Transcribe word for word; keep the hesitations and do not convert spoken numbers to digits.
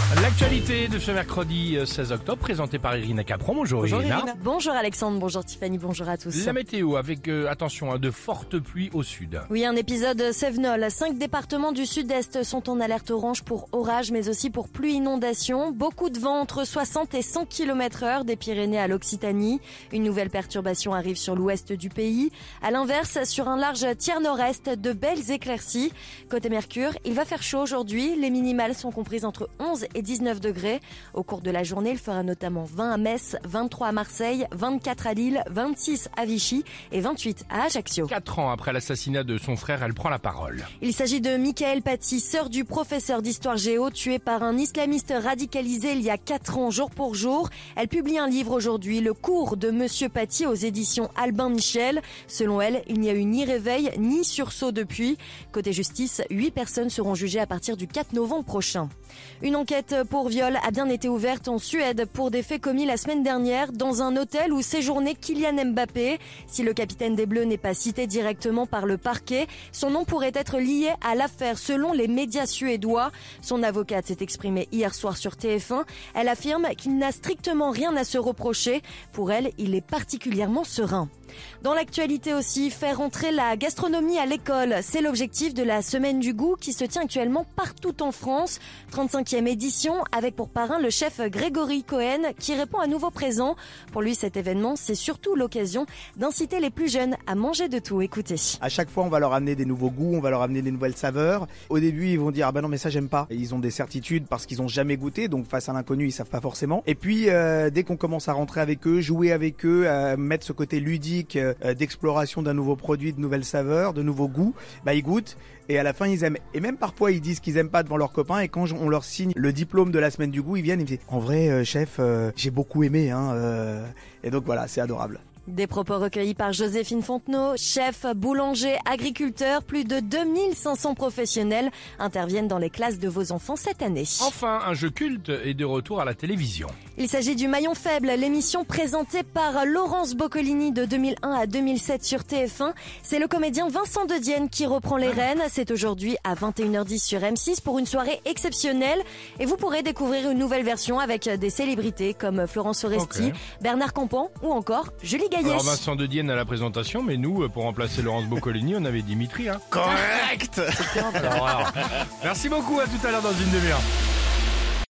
L'actualité de ce mercredi seize octobre, présentée par Irina Capron. Bonjour, Bonjour Irina. Irina. Bonjour Alexandre, bonjour Tiffany, bonjour à tous. La météo avec, euh, attention, hein, de fortes pluies au sud. Oui, un épisode Cévenol. Cinq départements du sud-est sont en alerte orange pour orage, mais aussi pour pluie inondation. Beaucoup de vent entre soixante et cent kilomètres heure des Pyrénées à l'Occitanie. Une nouvelle perturbation arrive sur l'ouest du pays. À l'inverse, sur un large tiers nord-est, de belles éclaircies. Côté Mercure, il va faire chaud aujourd'hui. Les minimales sont comprises entre onze et dix-neuf degrés. Au cours de la journée, il fera notamment vingt à Metz, vingt-trois à Marseille, vingt-quatre à Lille, vingt-six à Vichy et vingt-huit à Ajaccio. Quatre ans après l'assassinat de son frère, elle prend la parole. Il s'agit de Michael Paty, sœur du professeur d'histoire géo, tué par un islamiste radicalisé il y a quatre ans jour pour jour. Elle publie un livre aujourd'hui, Le cours de Monsieur Paty aux éditions Albin Michel. Selon elle, il n'y a eu ni réveil ni sursaut depuis. Côté justice, huit personnes seront jugées à partir du quatre novembre prochain. Une enquête pour viol a bien été ouverte en Suède pour des faits commis la semaine dernière dans un hôtel où séjournait Kylian Mbappé. Si le capitaine des Bleus n'est pas cité directement par le parquet, son nom pourrait être lié à l'affaire selon les médias suédois. Son avocate s'est exprimée hier soir sur T F un. Elle affirme qu'il n'a strictement rien à se reprocher. Pour elle, il est particulièrement serein. Dans l'actualité aussi, faire entrer la gastronomie à l'école. C'est l'objectif de la Semaine du goût qui se tient actuellement partout en France. trente-cinquième édition avec pour parrain le chef Grégory Cohen qui répond à nouveau présent. Pour lui, cet événement, c'est surtout l'occasion d'inciter les plus jeunes à manger de tout. Écoutez. À chaque fois, on va leur amener des nouveaux goûts, on va leur amener des nouvelles saveurs. Au début, ils vont dire ah ben non mais ça j'aime pas. Et ils ont des certitudes parce qu'ils ont jamais goûté, donc face à l'inconnu, ils savent pas forcément. Et puis euh, dès qu'on commence à rentrer avec eux, jouer avec eux, euh, mettre ce côté ludique euh, d'exploration d'un nouveau produit, de nouvelles saveurs, de nouveaux goûts, bah ils goûtent et à la fin ils aiment. Et même parfois ils disent qu'ils aiment pas devant leurs copains et quand on leur signe le diplôme de la semaine du goût, ils viennent et ils me disent en vrai euh, chef, euh, j'ai beaucoup aimé hein. Euh... Et donc voilà, c'est adorable. Des propos recueillis par Joséphine Fontenot, chef, boulanger, agriculteur. Plus de deux mille cinq cents professionnels interviennent dans les classes de vos enfants cette année. Enfin, un jeu culte est de retour à la télévision. Il s'agit du Maillon Faible, l'émission présentée par Laurence Boccolini de deux mille un à deux mille sept sur T F un. C'est le comédien Vincent De Dienne qui reprend les rênes. C'est aujourd'hui à vingt et une heures dix sur M six pour une soirée exceptionnelle. Et vous pourrez découvrir une nouvelle version avec des célébrités comme Florence Foresti, okay. Bernard Campan ou encore Julie Gaillet. Alors Vincent De Dienne à la présentation, mais nous, pour remplacer Laurence Boccolini, on avait Dimitri. Hein. Correct. alors, alors. Merci beaucoup, à tout à l'heure dans une demi-heure.